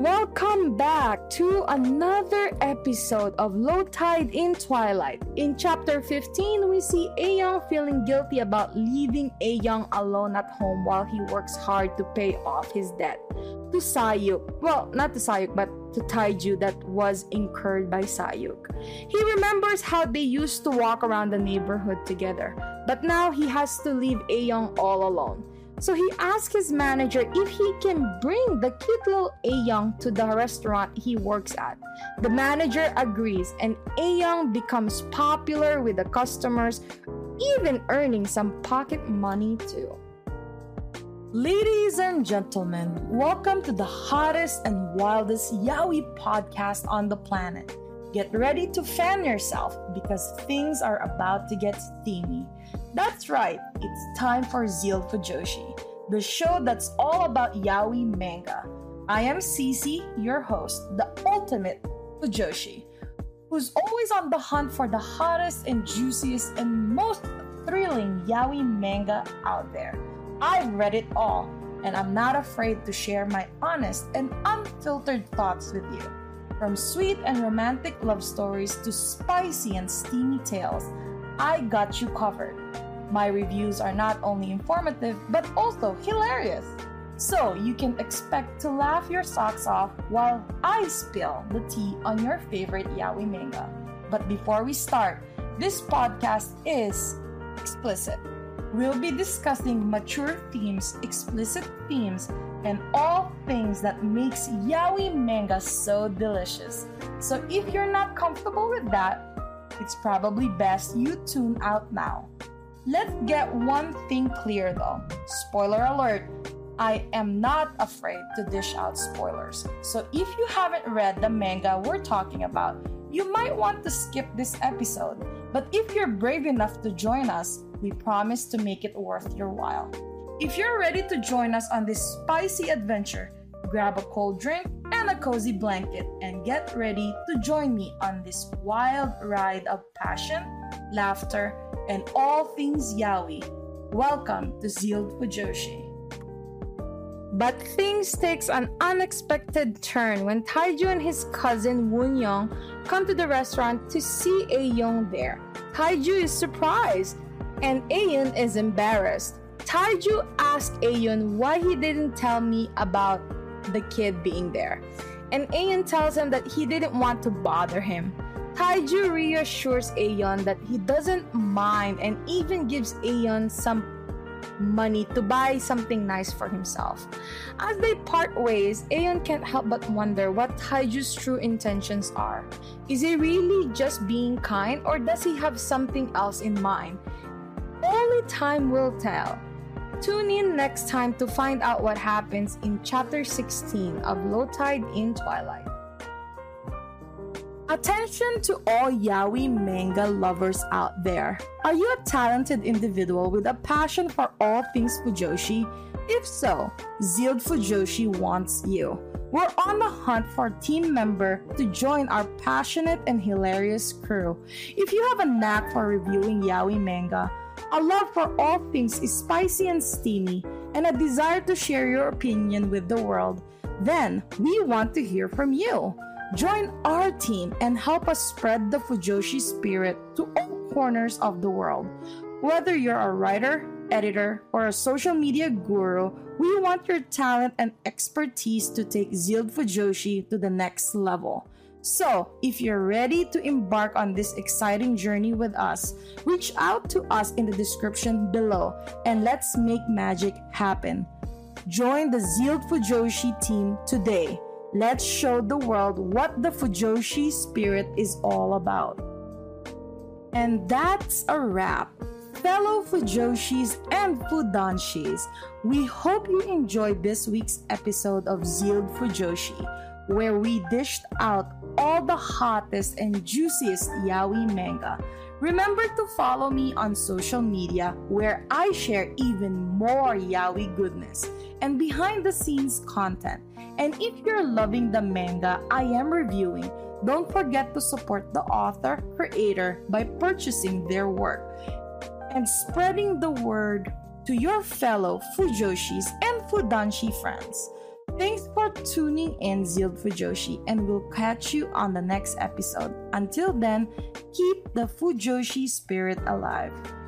Welcome back to another episode of Low Tide in Twilight. In chapter 15, we see Ayoung feeling guilty about leaving Ayoung alone at home while he works hard to pay off his debt to Sayuk. Well, not to Sayuk, but to Taiju that was incurred by Sayuk. He remembers how they used to walk around the neighborhood together, but now he has to leave Ayoung all alone. So he asks his manager if he can bring the cute little Ayoung to the restaurant he works at. The manager agrees and Ayoung becomes popular with the customers, even earning some pocket money too. Ladies and gentlemen, welcome to the hottest and wildest yaoi podcast on the planet. Get ready to fan yourself because things are about to get steamy. That's right, it's time for Zealed Fujoshi, the show that's all about yaoi manga. I am Cece, your host, the ultimate Fujoshi, who's always on the hunt for the hottest and juiciest and most thrilling yaoi manga out there. I've read it all, and I'm not afraid to share my honest and unfiltered thoughts with you. From sweet and romantic love stories to spicy and steamy tales, I got you covered. My reviews are not only informative but also hilarious. So you can expect to laugh your socks off while I spill the tea on your favorite yaoi manga. But before we start, this podcast is explicit. We'll be discussing mature themes, explicit themes, and all things that makes yaoi manga so delicious. So if you're not comfortable with that, it's probably best you tune out now. Let's get one thing clear though. Spoiler alert, I am not afraid to dish out spoilers. So if you haven't read the manga we're talking about, you might want to skip this episode. But if you're brave enough to join us, we promise to make it worth your while. If you're ready to join us on this spicy adventure, grab a cold drink and a cozy blanket and get ready to join me on this wild ride of passion, laughter, and all things yaoi. Welcome to Zealed Fujoshi. But things takes an unexpected turn when Taiju and his cousin Woon-young come to the restaurant to see Ayoung there. Taiju is surprised and Ayoung is embarrassed. Taiju asks Ayoung why he didn't tell me about the kid being there, and Ayoung tells him that he didn't want to bother him. Taiju reassures Ayoung that he doesn't mind and even gives Ayoung some money to buy something nice for himself. As they part ways, Ayoung can't help but wonder what Taiju's true intentions are. Is he really just being kind or does he have something else in mind? Only time will tell. Tune in next time to find out what happens in chapter 16 of Low Tide in Twilight. Attention to all yaoi manga lovers out there. Are you a talented individual with a passion for all things Fujoshi? If so, Zealed Fujoshi wants you. We're on the hunt for a team member to join our passionate and hilarious crew. If you have a knack for reviewing yaoi manga, a love for all things is spicy and steamy, and a desire to share your opinion with the world, then we want to hear from you. Join our team and help us spread the Fujoshi spirit to all corners of the world. Whether you're a writer, editor, or a social media guru, we want your talent and expertise to take Zealed Fujoshi to the next level. So, if you're ready to embark on this exciting journey with us, reach out to us in the description below and let's make magic happen. Join the Zealed Fujoshi team today. Let's show the world what the Fujoshi spirit is all about. And that's a wrap. Fellow Fujoshis and Fudanshis, we hope you enjoyed this week's episode of Zealed Fujoshi, where we dished out all the hottest and juiciest yaoi manga. Remember to follow me on social media where I share even more yaoi goodness and behind the scenes content. And if you're loving the manga I am reviewing, don't forget to support the author, creator by purchasing their work and spreading the word to your fellow Fujoshis and Fudanshi friends. Thanks for tuning in, Zealed Fujoshi, and we'll catch you on the next episode. Until then, keep the Fujoshi spirit alive.